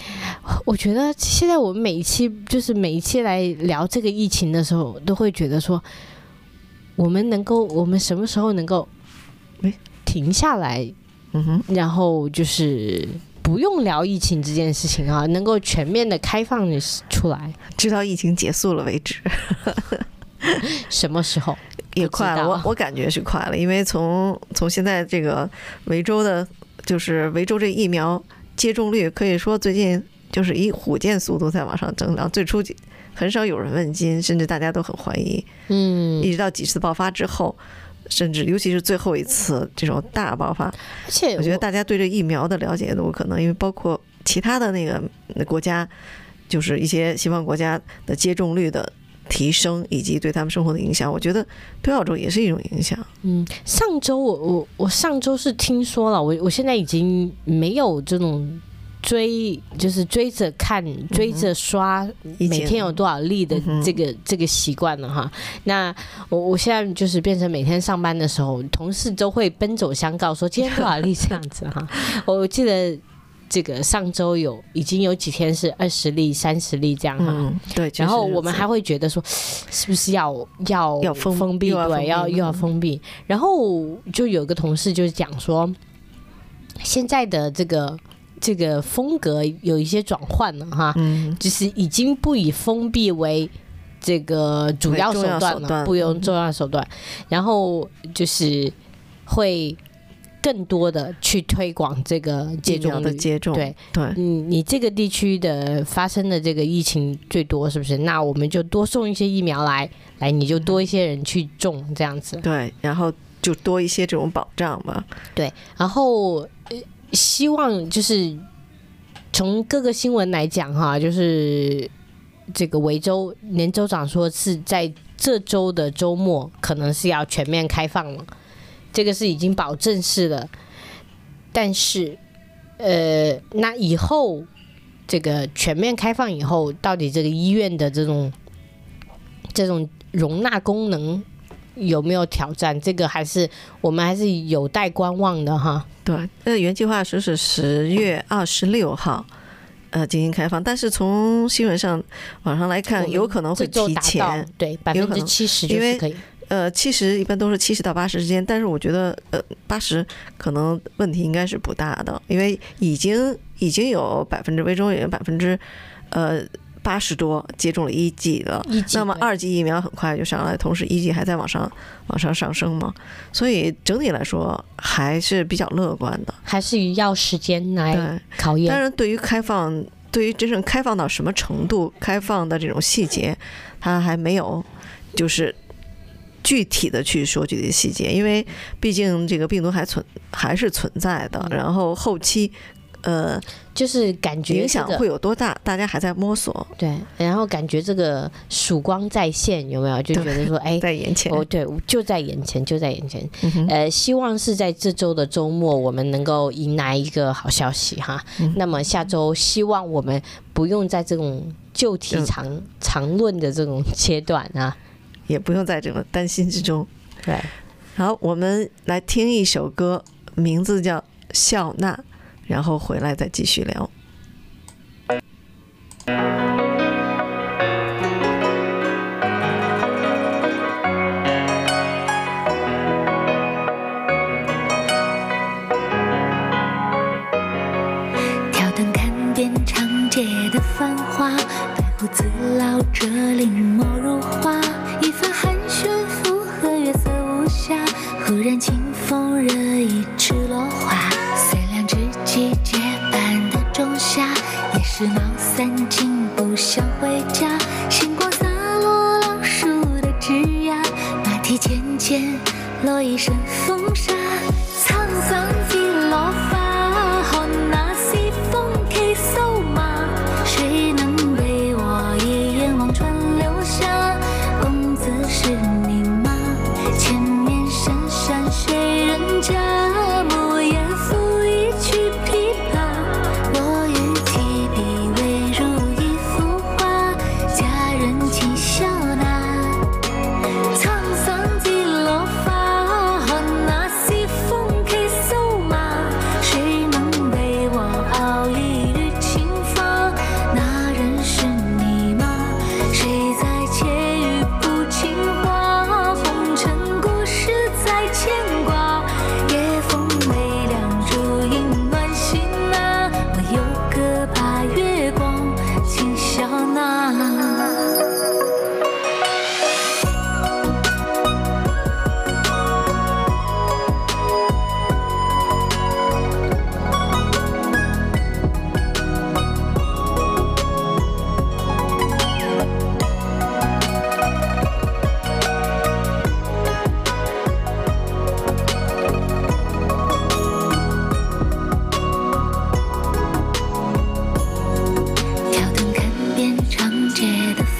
我觉得现在我们每一期就是每一期来聊这个疫情的时候，都会觉得说，我们能够，我们什么时候能够停下来， 嗯哼， 然后就是不用聊疫情这件事情啊，能够全面的开放出来， 直到疫情结束了为止。 什么时候？ 也快了，我我感觉是快了，因为从从现在这个维州的，就是维州这疫苗接种率，可以说最近就是以虎箭速度在往上增长。最初很少有人问津，甚至大家都很怀疑， 嗯， 一直到几次爆发之后，甚至尤其是最后一次这种大爆发， 而且我觉得大家对这疫苗的了解度可能因为包括其他的那个国家，就是一些西方国家的接种率的提升以及对他们生活的影响，我觉得对澳洲也是一种影响。 嗯，上周我我我上周是听说了，我我现在已经没有这种追就是追着看、追着刷每天有多少例的这个、嗯、这个习惯了哈。那我我现在就是变成每天上班的时候，同事都会奔走相告说今天多少例这样子哈。我记得。这个上周有已经有几天是二十例、三十例这样哈、 嗯，对。 然后我们还会觉得说，是不是要要要封封闭？对，要又要封闭。然后就有个同事就讲说，现在的这个这个风格有一些转换了哈， 嗯， 就是已经不以封闭为这个主要手段了，不用重要手段，然后就是会。更多的去推广这个接种的接种， 对对， 嗯，你这个地区的发生的这个疫情最多，是不是？那我们就多送一些疫苗来，来你就多一些人去种这样子， 对，然后就多一些这种保障吧， 对，然后希望就是从各个新闻来讲哈，就是这个维州连州长说是在这周的周末可能是要全面开放了。这个是已经保证是了，但是，呃，那以后这个全面开放以后，到底这个医院的这种这种容纳功能有没有挑战？这个还是我们还是有待观望的哈。 对，那原计划是是十月二十六号，呃，进行开放，但是从新闻上网上来看，有可能会提前， 对，百分之七十就是可以。 呃，七十一般都是七十到八十之间，但是我觉得，呃，八十可能问题应该是不大的，因为已经已经有百分之维州也有百分之，呃，八十多接种了一剂了，那么二剂疫苗很快就上来，同时一剂还在往上往上上升嘛，所以整体来说还是比较乐观的， 还是要时间来考验。 当然，对于开放，对于真正开放到什么程度，开放的这种细节，它还没有就是。具体的去说具体的细节，因为毕竟这个病毒还存还是存在的，然后后期呃就是感觉影响会有多大，大家还在摸索。 对，然后感觉这个曙光在现，有没有？就觉得说，哎， 在眼前。 哦，对，就在眼前，就在眼前。嗯、呃，希望是在这周的周末，我们能够迎来一个好消息哈。嗯、那么下周，希望我们不用在这种就题长、嗯、长论的这种阶段啊。 也不用在这种担心之中。 对， 好，我们来听一首歌，名字叫《笑纳》，然后回来再继续聊。 挑灯看遍长街的繁华，对胡子老者临摹如画。一番寒暄附和月色无暇，忽然清风惹一池落花。三两知己结伴的仲夏，也是闹散尽不想回家。星光洒落老树的枝桠，马蹄渐渐落一身风沙。沧桑几落发，看那西风骑瘦马，谁能为我一眼望穿流下？公子是你吗？前面深山谁人家？莫言抚一曲琵琶，我与提笔未如一幅画，佳人请笑纳。沧桑几落发，看那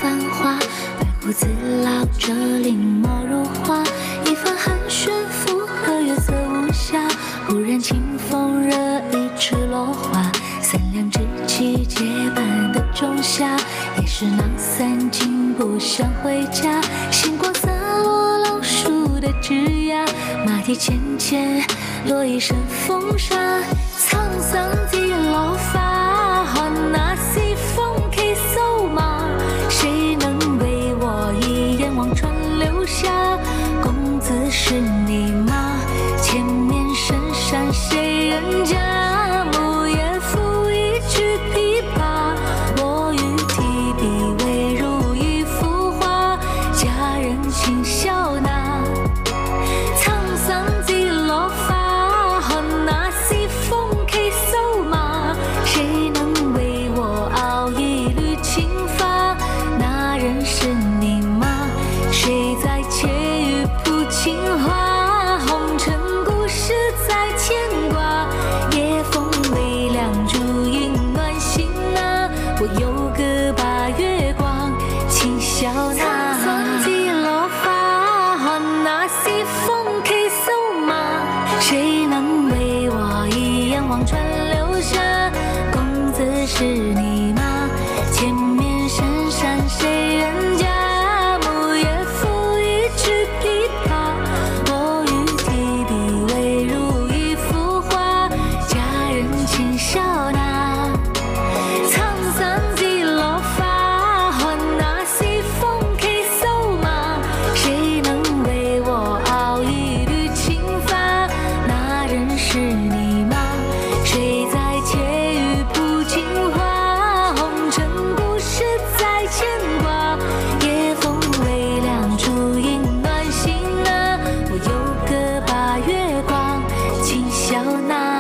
繁华，白胡子老者临摹如画，一番寒暄附和月色无暇，忽然清风惹一池落花，三两知己结伴的仲夏，也是那三更不想回家，星光洒落老树的枝桠，马蹄浅浅落一身风沙，沧桑的老发，那西风起瘦马，谁能为我一眼望穿流下？公子是你吗？前面深山谁人家？木叶抚一曲琵琶，我与提笔未如一幅画，佳人轻笑纳。沧桑的落发，那西风起瘦马，谁能为我熬一缕青发？那人是你吗？谁在窃语谱情话？红尘故事在牵挂，夜风微凉，烛影暖心啊，我有个把月光轻笑纳。沧桑的落发，那西风起瘦马，谁能为我一眼望穿流下？公子是你吗？前面深山谁人家？木叶抚一曲琵琶，我与提笔未如一幅画，佳人轻笑纳。沧桑的落发，那西风起瘦马，谁能为我熬一缕青发？那人是你吗？谁在窃语谱情话？红尘故事在牵挂，夜风微凉，烛影暖心啊，我有个把月光轻笑纳。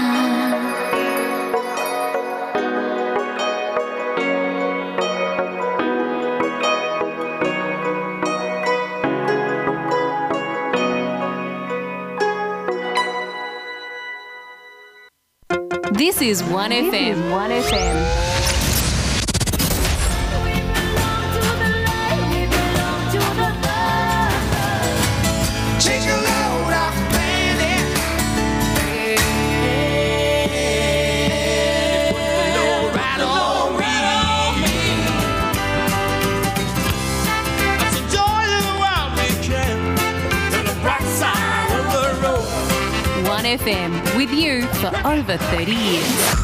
This is one F M. one F M. Take a load off, baby. Right along with me. That's the joy of the wild weekend. To the bright side of the road. one F M, with you for over thirty years.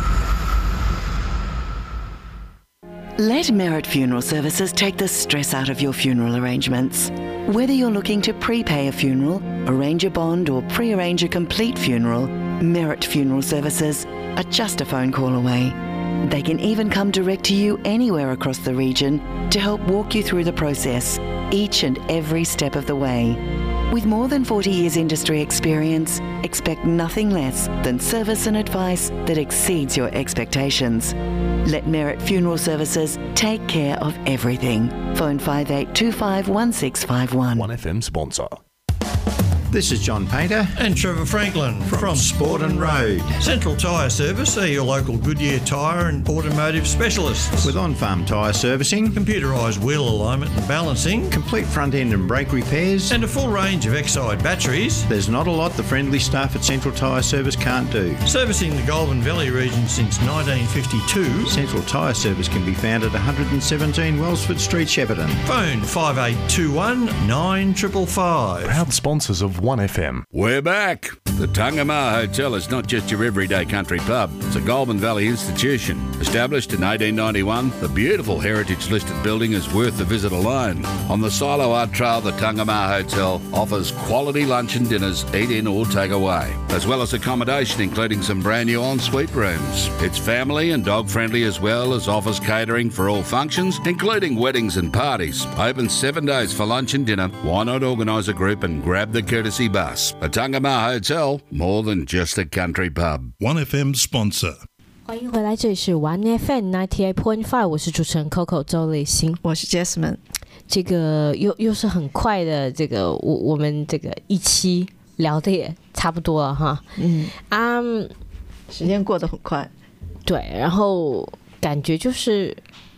Let Merit Funeral Services take the stress out of your funeral arrangements. Whether you're looking to prepay a funeral, arrange a bond or pre-arrange a complete funeral, Merit Funeral Services are just a phone call away. They can even come direct to you anywhere across the region to help walk you through the process, each and every step of the way. With more than forty years industry experience, expect nothing less than service and advice that exceeds your expectations. Let Merit Funeral Services take care of everything. Phone five eight two five one six five one. one F M sponsor. This is John Painter and Trevor Franklin from, from Sport and Road. Central Tyre Service are your local Goodyear tyre and automotive specialists. With on-farm tyre servicing, computerised wheel alignment and balancing, complete front end and brake repairs, and a full range of Exide batteries. There's not a lot the friendly staff at Central Tyre Service can't do. Servicing the Goulburn Valley region since nineteen fifty-two, Central Tyre Service can be found at one seventeen Wellsford Street, Shepparton. Phone five eight two one nine five five. Proud sponsors of one F M. We're back. The Tangama Hotel is not just your everyday country pub. It's a Goulburn Valley institution. Established in eighteen ninety-one, the beautiful heritage-listed building is worth the visit alone. On the Silo Art Trail, the Tangama Hotel offers quality lunch and dinners, eat in or take away, as well as accommodation including some brand new ensuite rooms. It's family and dog-friendly as well as offers catering for all functions, including weddings and parties. Open seven days for lunch and dinner. Why not organise a group and grab the courtesy bus? A Tangama Hotel, more than just a country pub. one F M sponsor. 欢迎回来，这里是 one F M ninety-eight point five， 我是主持人 Coco 周蕾欣， 我是 Jasmine。 这个又又是很快的，这个我我们这个一期聊的也差不多了哈。 嗯啊， um, 时间过得很快。 对，然后感觉就是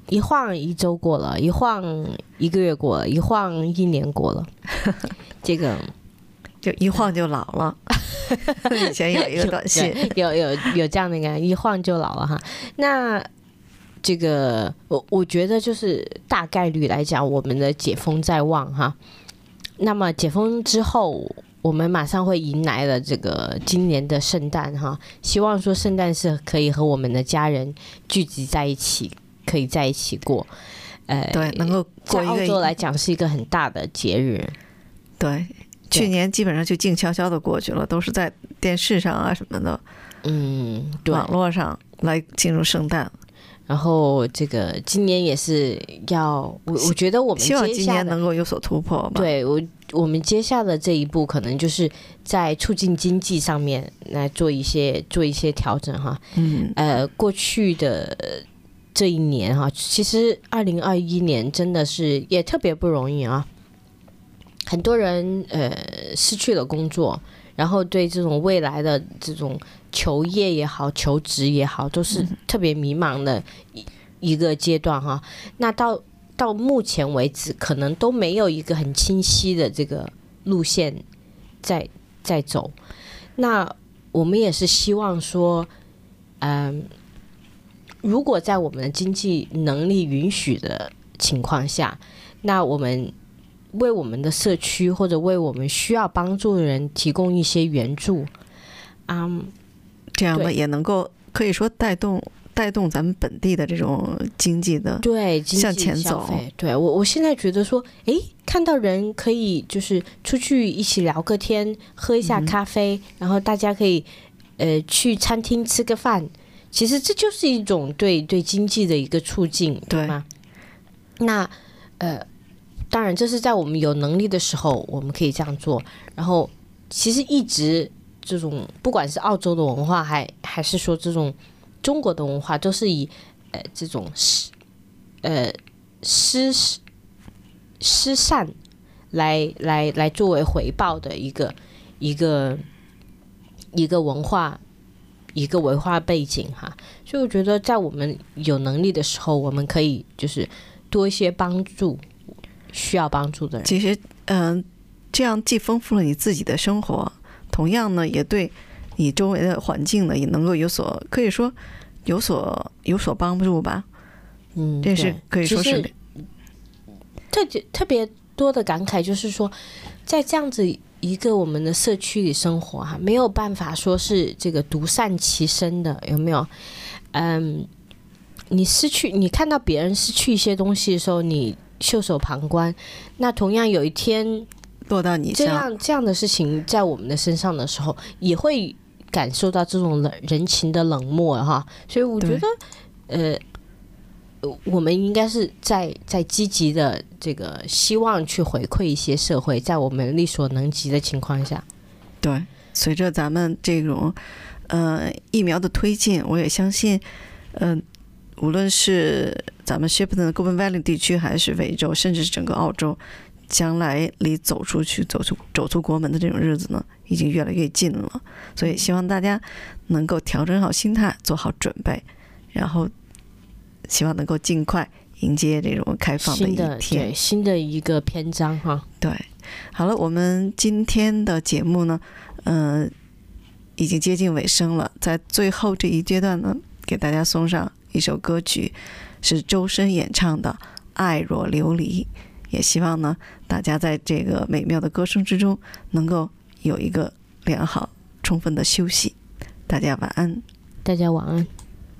一晃一周过了，一晃一个月过了，一晃一年过了，这个就一晃就老了。以前有一个短信， 有有 有, 有这样的一个一晃就老了哈。那这个我我觉得就是大概率来讲，我们的解封在望哈。那么解封之后，我们马上会迎来了这个今年的圣诞哈。希望说圣诞是可以和我们的家人聚集在一起，可以在一起过。呃， 对，能够过一个在澳洲来讲是一个很大的节日。 对。去年基本上就静悄悄的过去了，都是在电视上啊什么的， 嗯，对， 网络上来进入圣诞。 然后这个今年也是要，我我觉得我们希望今年能够有所突破吧。 对，我我们接下的这一步可能就是在促进经济上面来做一些做一些调整哈。 嗯，呃， 过去的这一年哈，其实二零二一年真的是也特别不容易啊。很多人呃失去了工作，然后对这种未来的这种求业也好、求职也好，都是特别迷茫的一一个阶段哈。那到到目前为止，可能都没有一个很清晰的这个路线在在走。那我们也是希望说，嗯，如果在我们的经济能力允许的情况下，那我们为我们的社区或者为我们需要帮助的人提供一些援助，嗯， 这样的也能够可以说带动带动咱们本地的这种经济的对向前走。 对，我我现在觉得说，哎，看到人可以就是出去一起聊个天，喝一下咖啡，嗯、然后大家可以呃去餐厅吃个饭，其实这就是一种对对经济的一个促进，对吗？那呃。当然这是在我们有能力的时候我们可以这样做，然后其实一直这种不管是澳洲的文化还还是说这种中国的文化，都是以呃这种施呃施施善来来来作为回报的一个一个一个文化一个文化背景哈。所以我觉得在我们有能力的时候，我们可以就是多一些帮助需要帮助的人。 其实嗯、呃，这样既丰富了你自己的生活，同样呢也对你周围的环境呢也能够有所可以说有所有所帮助吧。 嗯， 这是可以说是特特别多的感慨，就是说在这样子一个我们的社区里生活哈，没有办法说是这个独善其身的，有没有？嗯，你失去你看到别人失去一些东西的时候，你袖手旁观，那同样有一天落到你这样这样的事情在我们的身上的时候，也会感受到这种冷人情的冷漠哈。所以我觉得，呃，我们应该是在在积极的这个希望去回馈一些社会，在我们力所能及的情况下。 对，随着咱们这种呃疫苗的推进，我也相信，嗯、呃。无论是咱们 Shepparton 的 Goulburn Valley 地区，还是维州，甚至是整个澳洲，将来离走出去、走出走出国门的这种日子呢，已经越来越近了。所以希望大家能够调整好心态，做好准备，然后希望能够尽快迎接这种开放的一天， 新的对新的一个篇章哈。 对，好了，我们今天的节目呢，嗯、呃，已经接近尾声了，在最后这一阶段呢，给大家送上一首歌曲，是周深演唱的《爱若琉璃》，也希望呢大家在这个美妙的歌声之中能够有一个良好充分的休息。大家晚安。 大家晚安。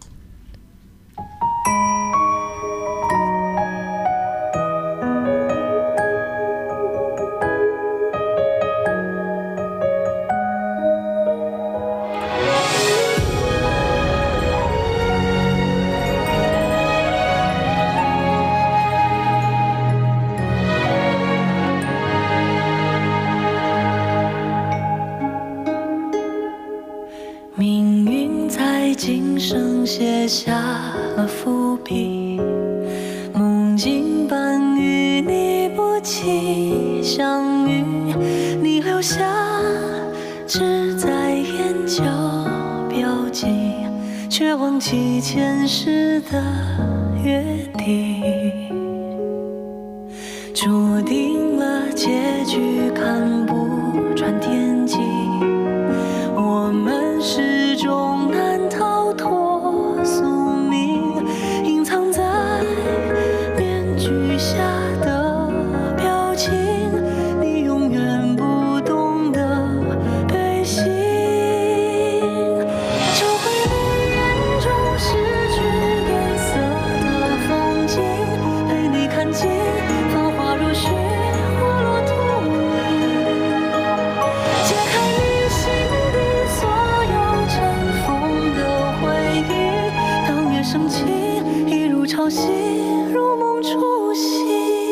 命运在今生写下了伏笔，梦境般与你不期相遇，你留下只在眼角标记，却忘记前世的约定。 题，注定了结局看不穿天际，我们始终难逃脱宿命，隐藏在面具下的表情，你永远不懂得悲喜，找回你眼中失去颜色的风景，陪你看尽繁华如雪，花落土里，解开你心底所有尘封的回忆，当月升起，一如潮汐，如梦初醒。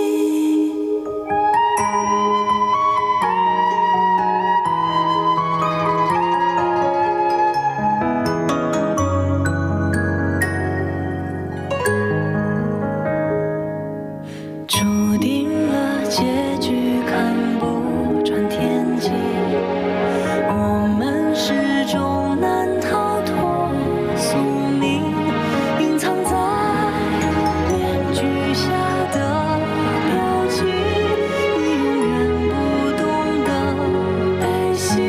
注定了结局看不穿天际，我们始终难逃脱宿命，隐藏在面具下的表情，你永远不懂得悲喜，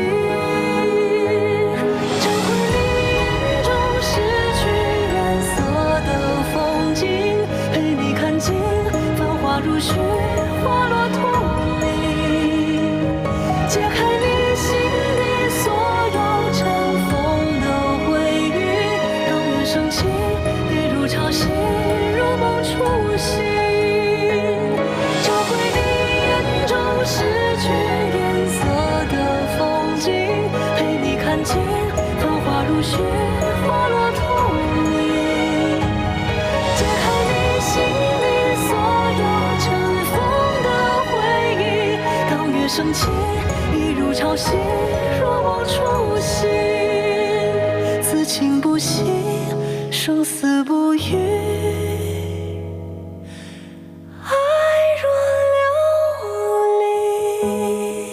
找回你眼中失去颜色的风景，陪你看尽繁华如雪，花落土里，解开你心底所有尘封的回忆，当月升起，一如潮汐，如梦初醒，找回你眼中失去颜色的风景，陪你看尽繁华如雪，花落土里，解开你心底所有尘封的回忆，当月升起，一如潮汐，如梦初醒，此情不息，生死不渝，爱若琉璃。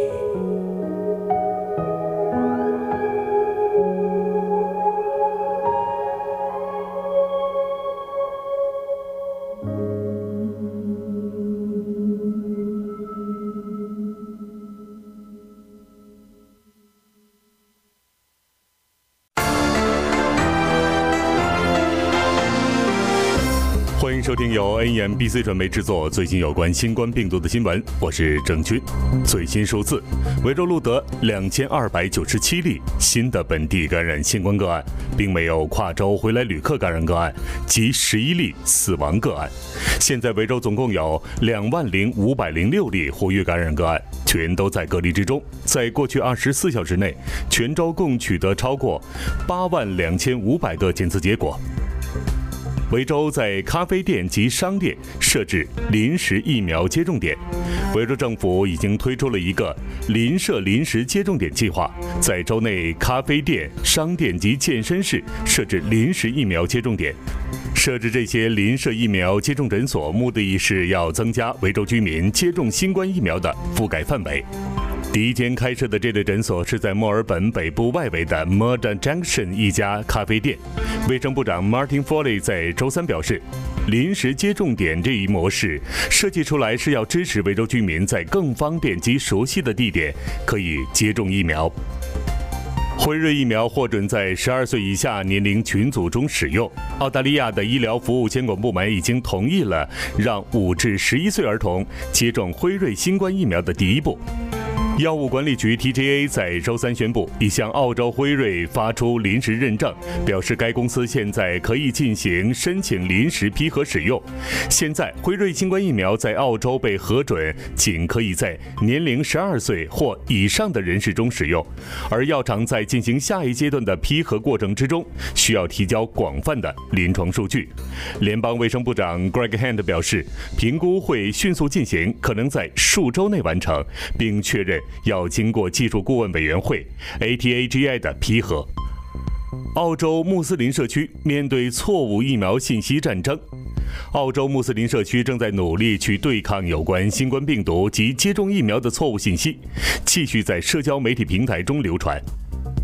欢迎收听由 N E M B C 传媒制作最新有关新冠病毒的新闻，我是郑军。最新数字，维州录得两千二百九十七例新的本地感染新冠个案，并没有跨州回来旅客感染个案及十一例死亡个案。现在维州总共有两万零五百零六例活跃感染个案，全都在隔离之中。在过去二十四小时内，全州共取得超过八万两千五百个检测结果。维州在咖啡店及商店设置临时疫苗接种点。维州政府已经推出了一个临设临时接种点计划，在州内咖啡店、商店及健身室设置临时疫苗接种点。设置这些临设疫苗接种诊所，目的是要增加维州居民接种新冠疫苗的覆盖范围。第一间开设的这类诊所是在墨尔本北部外围的 Murda Junction 一家咖啡店。卫生部长 Martin Foley 在周三表示，临时接种点这一模式设计出来是要支持维州居民在更方便及熟悉的地点可以接种疫苗。辉瑞疫苗获准在十二岁以下年龄群组中使用。澳大利亚的医疗服务监管部门已经同意了让五至十一岁儿童接种辉瑞新冠疫苗的第一步。药物管理局 T G A 在周三宣布，已向澳洲辉瑞发出临时认证，表示该公司现在可以进行申请临时批核使用。现在，辉瑞新冠疫苗在澳洲被核准，仅可以在年龄十二岁或以上的人士中使用，而药厂在进行下一阶段的批核过程之中，需要提交广泛的临床数据。联邦卫生部长 Greg Hand 表示，评估会迅速进行，可能在数周内完成，并确认要经过技术顾问委员会 A T A G I 的批核。澳洲穆斯林社区面对错误疫苗信息战争。澳洲穆斯林社区正在努力去对抗有关新冠病毒及接种疫苗的错误信息，继续在社交媒体平台中流传。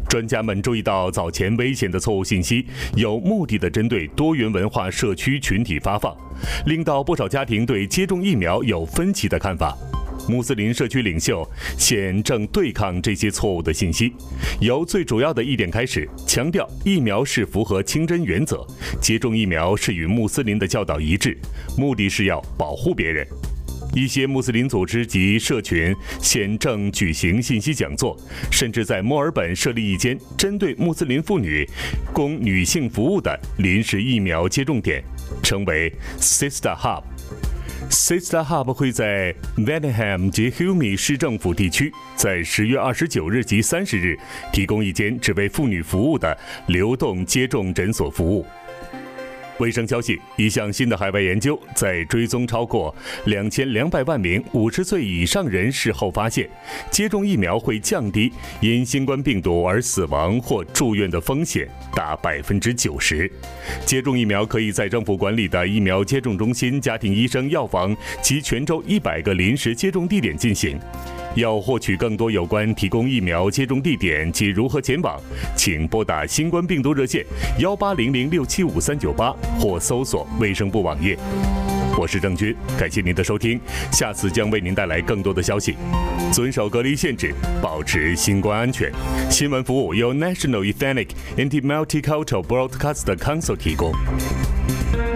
专家们注意到早前危险的错误信息有目的地针对多元文化社区群体发放，令到不少家庭对接种疫苗有分歧的看法。穆斯林社区领袖现正对抗这些错误的信息，由最主要的一点开始，强调疫苗是符合清真原则，接种疫苗是与穆斯林的教导一致，目的是要保护别人。一些穆斯林组织及社群现正举行信息讲座，甚至在墨尔本设立一间针对穆斯林妇女供女性服务的临时疫苗接种点，称为 Sister Hub。Sister Hub 会在 Venham 及 Hume 市政府地区，在十月二十九日及三十日提供一间只为妇女服务的流动接种诊所服务。卫生消息，一项新的海外研究在追踪超过两千两百万名五十岁以上人士后发现，接种疫苗会降低因新冠病毒而死亡或住院的风险达百分之九十。接种疫苗可以在政府管理的疫苗接种中心、家庭医生、药房及全州一百个临时接种地点进行。要获取更多有关提供疫苗接种地点及如何前往，请拨打新冠病毒热线幺八零零六七五三九八或搜索卫生部网页。我是郑军，感谢您的收听，下次将为您带来更多的消息。遵守隔离限制，保持新冠安全。新闻服务由 National Ethnic and Multicultural Broadcast Council 提供。